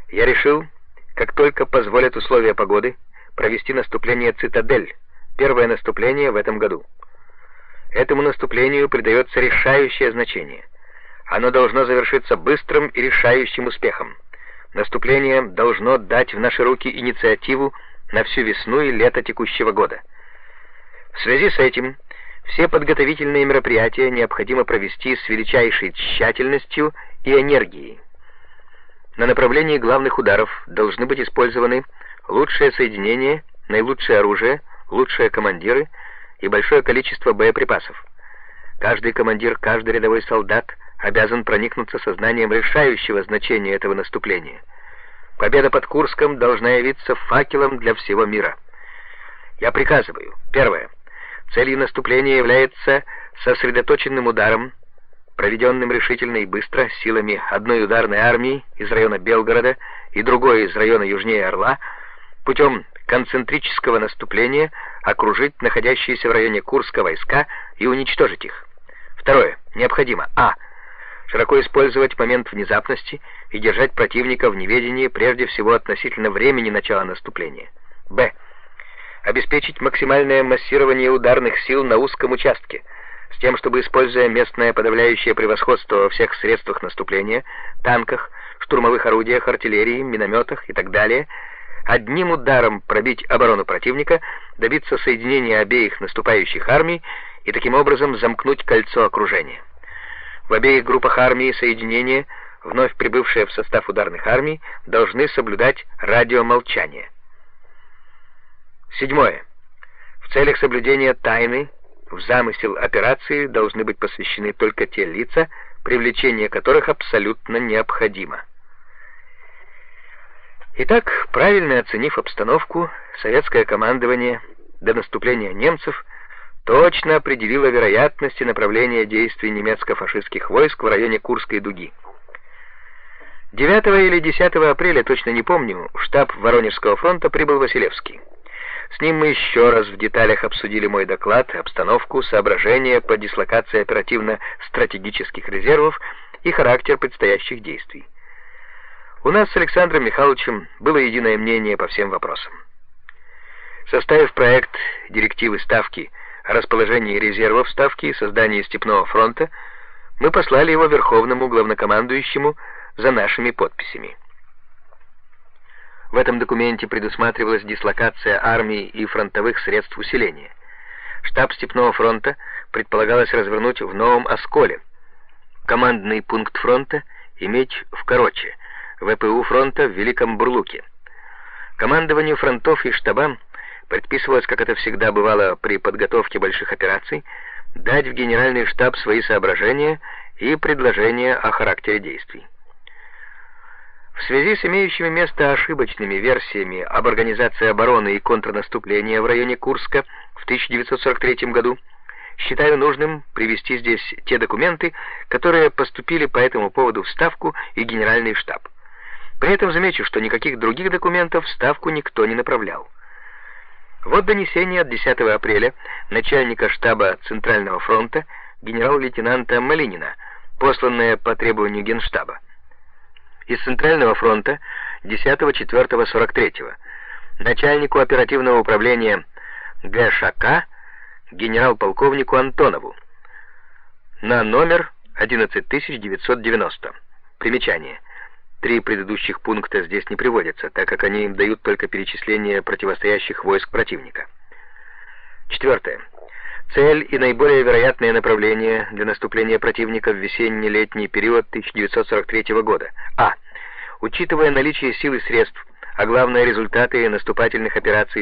Я решил, как только позволят условия погоды, провести наступление «Цитадель», первое наступление в этом году. Этому наступлению придается решающее значение. Оно должно завершиться быстрым и решающим успехом. Наступление должно дать в наши руки инициативу на всю весну и лето текущего года. В связи с этим все подготовительные мероприятия необходимо провести с величайшей тщательностью и энергией. На направлении главных ударов должны быть использованы лучшее соединение, наилучшее оружие, лучшие командиры и большое количество боеприпасов. Каждый командир, каждый рядовой солдат обязан проникнуться сознанием решающего значения этого наступления. Победа под Курском должна явиться факелом для всего мира. Я приказываю: первое. Целью наступления является сосредоточенным ударом, проведенным решительно и быстро силами одной ударной армии из района Белгорода и другой из района южнее Орла, путем концентрического наступления окружить находящиеся в районе Курска войска и уничтожить их. Второе. Необходимо: широко использовать момент внезапности и держать противника в неведении прежде всего относительно времени начала наступления. Обеспечить максимальное массирование ударных сил на узком участке, с тем, чтобы, используя местное подавляющее превосходство во всех средствах наступления, танках, штурмовых орудиях, артиллерии, минометах и так далее, одним ударом пробить оборону противника, добиться соединения обеих наступающих армий и таким образом замкнуть кольцо окружения. В обеих группах армии соединения, вновь прибывшие в состав ударных армий, должны соблюдать радиомолчание. Седьмое. В целях соблюдения тайны в замысел операции должны быть посвящены только те лица, привлечение которых абсолютно необходимо. Итак, правильно оценив обстановку, советское командование до наступления немцев точно определило вероятности направления действий немецко-фашистских войск в районе Курской дуги. 9 или 10 апреля, точно не помню, в штаб Воронежского фронта прибыл Василевский. С ним мы еще раз в деталях обсудили мой доклад, обстановку, соображения по дислокации оперативно-стратегических резервов и характер предстоящих действий. У нас с Александром Михайловичем было единое мнение по всем вопросам. Составив проект директивы Ставки о расположении резервов Ставки и создании Степного фронта, мы послали его Верховному главнокомандующему за нашими подписями. В этом документе предусматривалась дислокация армий и фронтовых средств усиления. Штаб Степного фронта предполагалось развернуть в Новом Осколе, командный пункт фронта иметь в Короче, ВПУ фронта в Великом Бурлуке. Командованию фронтов и штабам предписывалось, как это всегда бывало при подготовке больших операций, дать в Генеральный штаб свои соображения и предложения о характере действий. В связи с имеющими место ошибочными версиями об организации обороны и контрнаступления в районе Курска в 1943 году, считаю нужным привести здесь те документы, которые поступили по этому поводу в Ставку и Генеральный штаб. При этом замечу, что никаких других документов в Ставку никто не направлял. Вот донесение от 10 апреля начальника штаба Центрального фронта генерал-лейтенанта Малинина, посланное по требованию Генштаба. Из Центрального фронта 10.04.43 начальнику оперативного управления ГШК генерал-полковнику Антонову на номер 11990. Примечание. 3 предыдущих пункта здесь не приводятся, так как они дают только перечисление противостоящих войск противника. 4. Цель и наиболее вероятное направление для наступления противника в весенне-летний период 1943 года. Учитывая наличие сил и средств, а главное результаты наступательных операций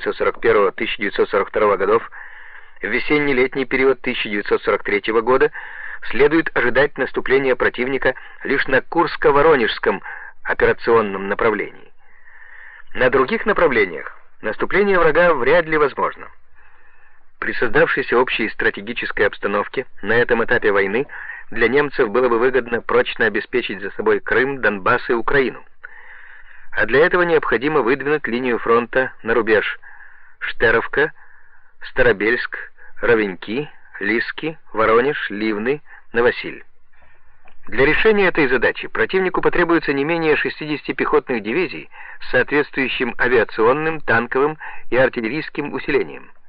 1941-1942 годов, в весенне-летний период 1943 года следует ожидать наступления противника лишь на Курско-Воронежском операционном направлении. На других направлениях наступление врага вряд ли возможно. При создавшейся общей стратегической обстановке на этом этапе войны для немцев было бы выгодно прочно обеспечить за собой Крым, Донбасс и Украину. А для этого необходимо выдвинуть линию фронта на рубеж Штеровка, Старобельск, Ровеньки, Лиски, Воронеж, Ливны, Новосиль. Для решения этой задачи противнику потребуется не менее 60 пехотных дивизий с соответствующим авиационным, танковым и артиллерийским усилением.